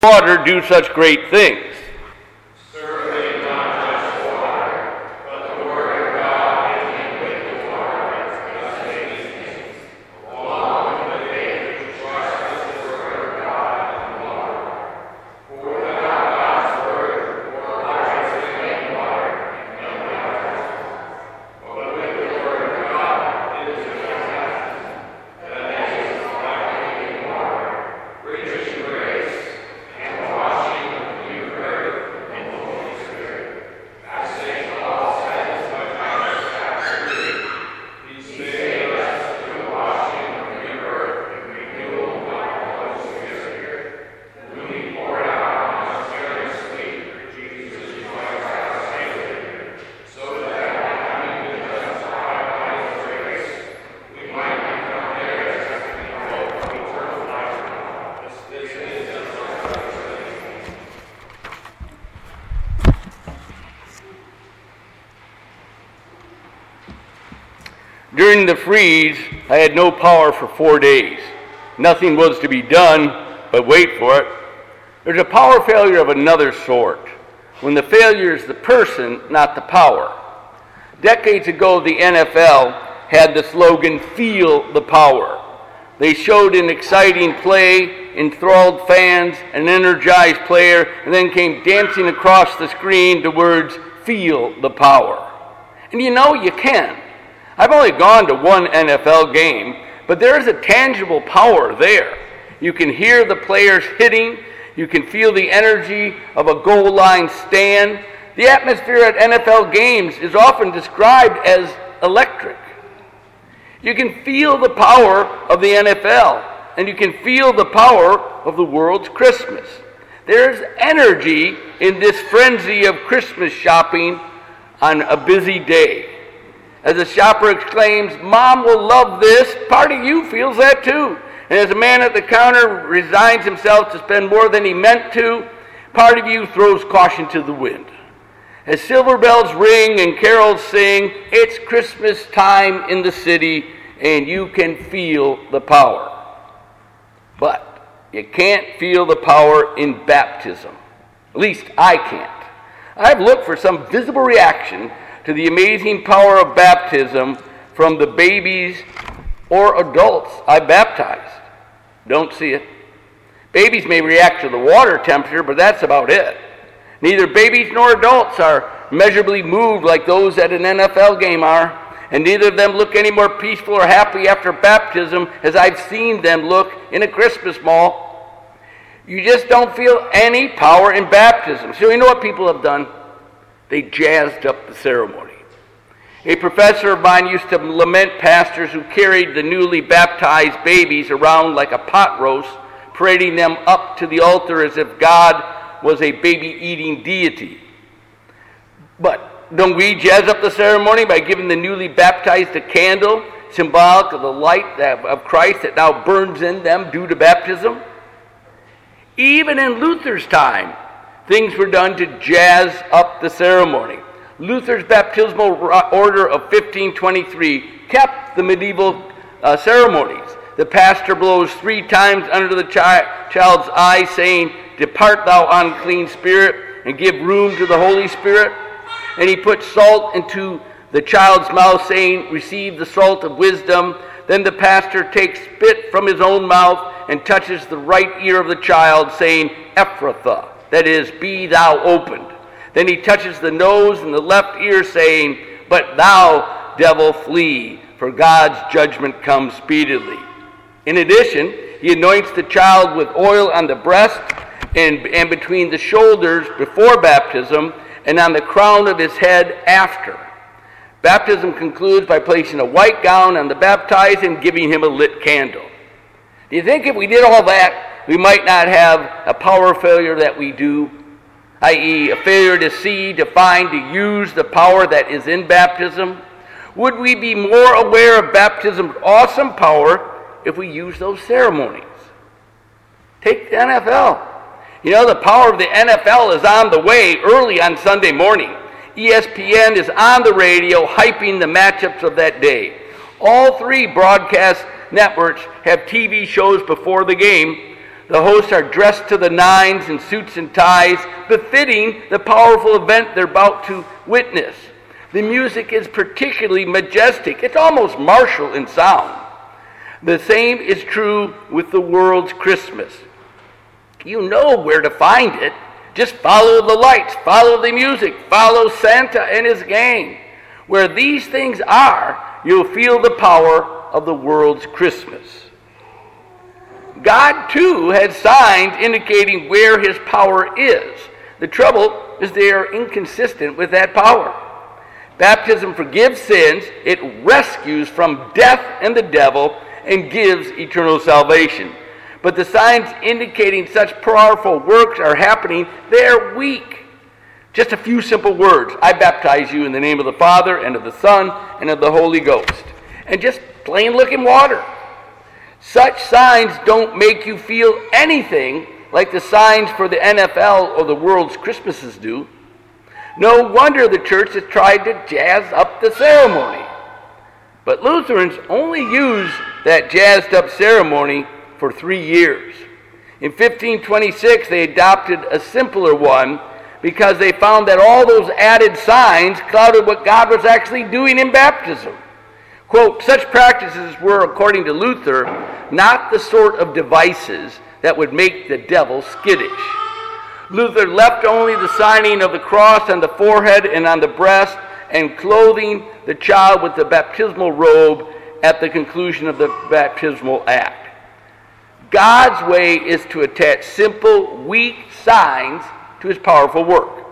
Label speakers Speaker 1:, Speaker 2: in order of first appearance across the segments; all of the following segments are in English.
Speaker 1: water do such great things?
Speaker 2: Certainly not just water, but the word of God and with the water does make these things, along with the faith which trusts the word of God and water. For without God's word, water is living water, and no baptism. But with the word of God, it is a baptism, that is like living water, rich in grace, and washing of new birth and Holy Spirit. As St. Paul said, as much as chapter 3, he saved us through the washing of new birth and renewal by the Holy Spirit, whom he poured out on us generously through Jesus Christ our Savior, so that, having been justified by his grace, we might become heirs of the hope of eternal life. This is the
Speaker 1: During the freeze, I had no power for 4 days. Nothing was to be done but wait for it. There's a power failure of another sort, when the failure is the person, not the power. Decades ago, the NFL had the slogan, "Feel the Power." They showed an exciting play, enthralled fans, an energized player, and then came dancing across the screen the words, "Feel the Power." And you know, you can. I've only gone to one NFL game, but there is a tangible power there. You can hear the players hitting. You can feel the energy of a goal line stand. The atmosphere at NFL games is often described as electric. You can feel the power of the NFL, and you can feel the power of the world's Christmas. There's energy in this frenzy of Christmas shopping on a busy day. As a shopper exclaims, "Mom will love this," part of you feels that too. And as a man at the counter resigns himself to spend more than he meant to, part of you throws caution to the wind. As silver bells ring and carols sing, it's Christmas time in the city, and you can feel the power. But you can't feel the power in baptism. At least I can't. I've looked for some visible reaction to the amazing power of baptism from the babies or adults I baptized. Don't see it. Babies may react to the water temperature, but that's about it. Neither babies nor adults are measurably moved like those at an NFL game are, and neither of them look any more peaceful or happy after baptism as I've seen them look in a Christmas mall. You just don't feel any power in baptism. So you know what people have done? They jazzed up the ceremony. A professor of mine used to lament pastors who carried the newly baptized babies around like a pot roast, parading them up to the altar as if God was a baby-eating deity. But don't we jazz up the ceremony by giving the newly baptized a candle, symbolic of the light of Christ that now burns in them due to baptism? Even in Luther's time, things were done to jazz up the ceremony. Luther's baptismal order of 1523 kept the medieval ceremonies. The pastor blows 3 times under the child's eye, saying, "Depart thou unclean spirit," and give room to the Holy Spirit. And he puts salt into the child's mouth, saying, "Receive the salt of wisdom." Then the pastor takes spit from his own mouth and touches the right ear of the child, saying, "Ephrathah," that is, "Be thou opened." Then he touches the nose and the left ear, saying, "But thou, devil, flee, for God's judgment comes speedily." In addition, he anoints the child with oil on the breast and between the shoulders before baptism, and on the crown of his head after. Baptism concludes by placing a white gown on the baptized and giving him a lit candle. Do you think if we did all that, we might not have a power failure that we do, i.e. a failure to see, to find, to use the power that is in baptism? Would we be more aware of baptism's awesome power if we use those ceremonies? Take the NFL. You know, the power of the NFL is on the way early on Sunday morning. ESPN is on the radio hyping the matchups of that day. All 3 broadcast networks have TV shows before the game. The hosts are dressed to the nines in suits and ties, befitting the powerful event they're about to witness. The music is particularly majestic. It's almost martial in sound. The same is true with the world's Christmas. You know where to find it. Just follow the lights, follow the music, follow Santa and his gang. Where these things are, you'll feel the power of the world's Christmas. God, too, has signs indicating where his power is. The trouble is they are inconsistent with that power. Baptism forgives sins, it rescues from death and the devil, and gives eternal salvation. But the signs indicating such powerful works are happening, they're weak. Just a few simple words. I baptize you in the name of the Father, and of the Son, and of the Holy Ghost. And just plain looking water. Such signs don't make you feel anything like the signs for the NFL or the world's Christmases do. No wonder the church has tried to jazz up the ceremony. But Lutherans only use that jazzed up ceremony for 3 years. In 1526, they adopted a simpler one because they found that all those added signs clouded what God was actually doing in baptism. Quote, such practices were, according to Luther, not the sort of devices that would make the devil skittish. Luther left only the signing of the cross on the forehead and on the breast, and clothing the child with the baptismal robe at the conclusion of the baptismal act. God's way is to attach simple, weak signs to his powerful work.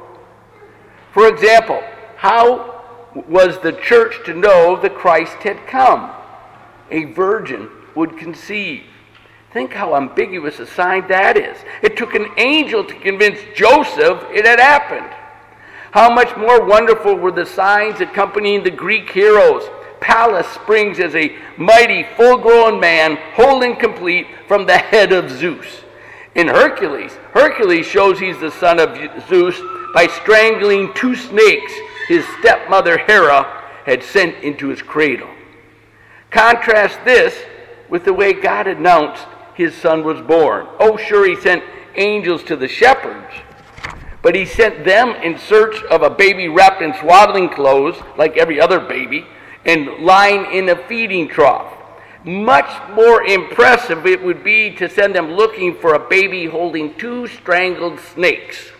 Speaker 1: For example, how was the church to know that Christ had come? A virgin would conceive. Think how ambiguous a sign that is. It took an angel to convince Joseph it had happened. How much more wonderful were the signs accompanying the Greek heroes. Pallas springs as a mighty, full-grown man, whole and complete, from the head of Zeus. In Hercules shows he's the son of Zeus by strangling 2 snakes his stepmother Hera had sent into his cradle. Contrast this with the way God announced his son was born. Oh, sure, he sent angels to the shepherds, but he sent them in search of a baby wrapped in swaddling clothes, like every other baby, and lying in a feeding trough. Much more impressive it would be to send them looking for a baby holding 2 strangled snakes.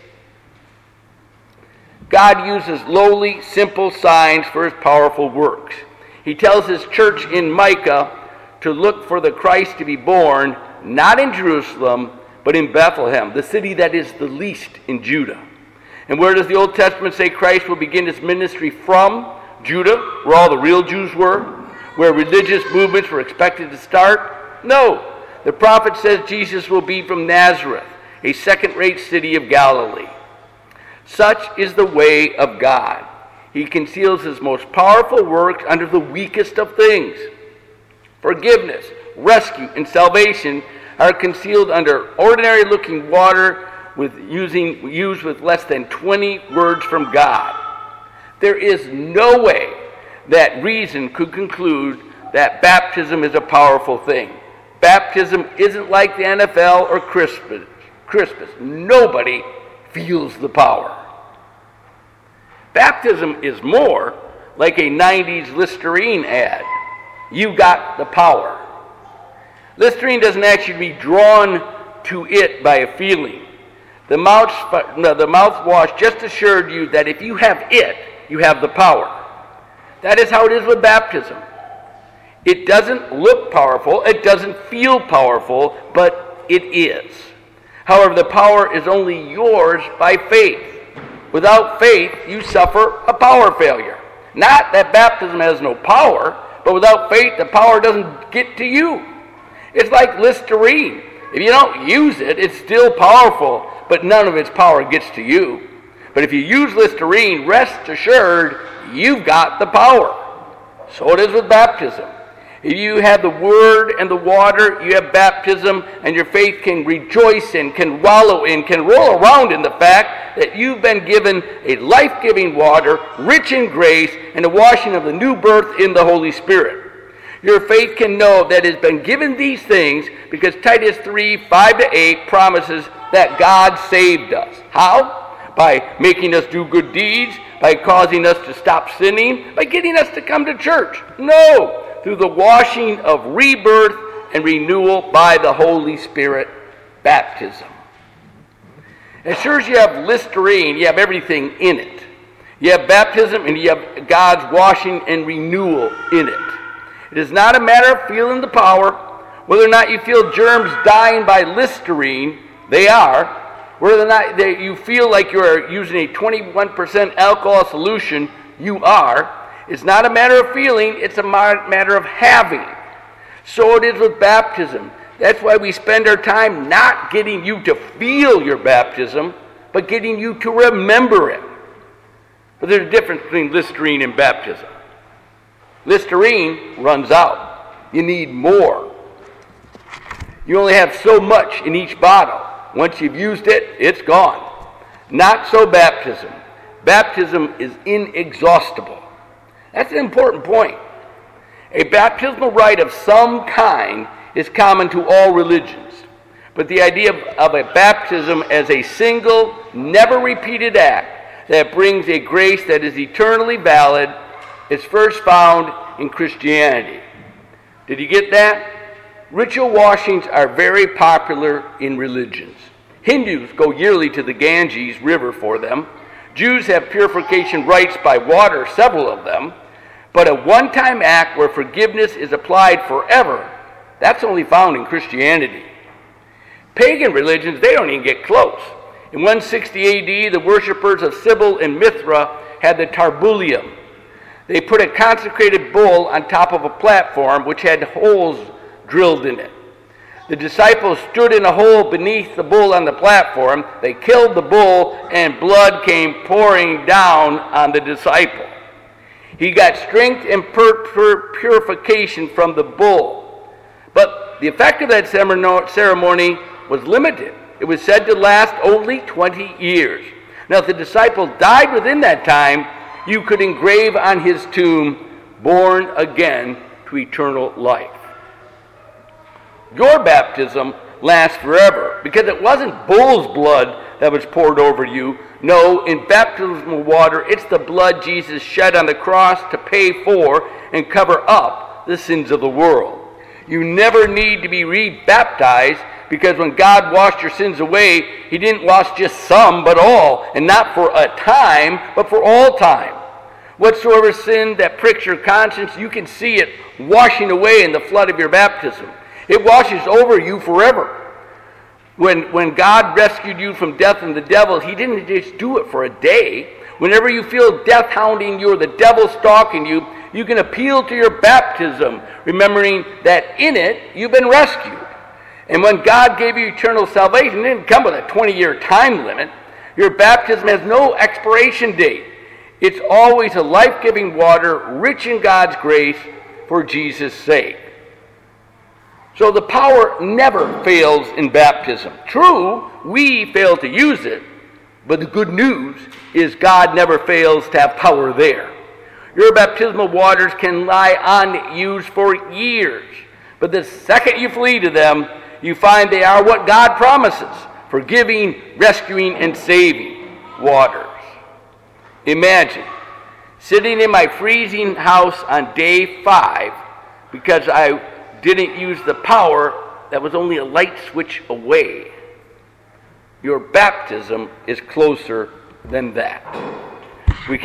Speaker 1: God uses lowly, simple signs for his powerful works. He tells his church in Micah to look for the Christ to be born, not in Jerusalem, but in Bethlehem, the city that is the least in Judah. And where does the Old Testament say Christ will begin his ministry from? Judah, where all the real Jews were, where religious movements were expected to start? No. The prophet says Jesus will be from Nazareth, a second-rate city of Galilee. Such is the way of God. He conceals his most powerful works under the weakest of things. Forgiveness, rescue, and salvation are concealed under ordinary-looking water used with less than 20 words from God. There is no way that reason could conclude that baptism is a powerful thing. Baptism isn't like the NFL or Christmas. Nobody feels the power. Baptism is more like a 90s Listerine ad. You got the power. Listerine doesn't actually be drawn to it by a feeling. The mouthwash just assured you that if you have it, you have the power. That is how it is with baptism. It doesn't look powerful, it doesn't feel powerful, but it is. However, the power is only yours by faith. Without faith, you suffer a power failure. Not that baptism has no power, but without faith, the power doesn't get to you. It's like Listerine. If you don't use it, it's still powerful, but none of its power gets to you. But if you use Listerine, rest assured, you've got the power. So it is with baptism. If you have the Word and the water, you have baptism, and your faith can rejoice in, can wallow in, can roll around in the fact that you've been given a life-giving water, rich in grace, and a washing of the new birth in the Holy Spirit. Your faith can know that it has been given these things because Titus 3:5-8 promises that God saved us. How? By making us do good deeds, by causing us to stop sinning, by getting us to come to church. No, through the washing of rebirth and renewal by the Holy Spirit, baptism. As sure as you have Listerine, you have everything in it. You have baptism and you have God's washing and renewal in it. It is not a matter of feeling the power. Whether or not you feel germs dying by Listerine, they are. Whether or not you feel like you are using a 21% alcohol solution, you are. It's not a matter of feeling, it's a matter of having. So it is with baptism. That's why we spend our time not getting you to feel your baptism, but getting you to remember it. But there's a difference between Listerine and baptism. Listerine runs out. You need more. You only have so much in each bottle. Once you've used it, it's gone. Not so baptism. Baptism is inexhaustible. That's an important point. A baptismal rite of some kind is common to all religions. But the idea of a baptism as a single, never repeated act that brings a grace that is eternally valid is first found in Christianity. Did you get that? Ritual washings are very popular in religions. Hindus go yearly to the Ganges River for them. Jews have purification rites by water, several of them. But a one-time act where forgiveness is applied forever, that's only found in Christianity. Pagan religions, they don't even get close. In 160 AD, the worshippers of Cybele and Mithra had the Tarbulium. They put a consecrated bull on top of a platform which had holes drilled in it. The disciples stood in a hole beneath the bull on the platform. They killed the bull, and blood came pouring down on the disciple. He got strength and purification from the bull. But the effect of that ceremony was limited. It was said to last only 20 years. Now, if the disciple died within that time, you could engrave on his tomb, born again to eternal life. Your baptism lasts forever because it wasn't bull's blood that was poured over you. No, in baptismal water, it's the blood Jesus shed on the cross to pay for and cover up the sins of the world. You never need to be rebaptized because when God washed your sins away, he didn't wash just some, but all, and not for a time, but for all time. Whatsoever sin that pricks your conscience, you can see it washing away in the flood of your baptism. It washes over you forever. When God rescued you from death and the devil, he didn't just do it for a day. Whenever you feel death hounding you or the devil stalking you, you can appeal to your baptism, remembering that in it you've been rescued. And when God gave you eternal salvation, it didn't come with a 20-year time limit. Your baptism has no expiration date. It's always a life-giving water, rich in God's grace for Jesus' sake. So the power never fails in baptism. True, we fail to use it, but the good news is God never fails to have power there. Your baptismal waters can lie unused for years, but the second you flee to them, you find they are what God promises: forgiving, rescuing, and saving waters. Imagine sitting in my freezing house on day 5 because I didn't use the power that was only a light switch away. Your baptism is closer than that.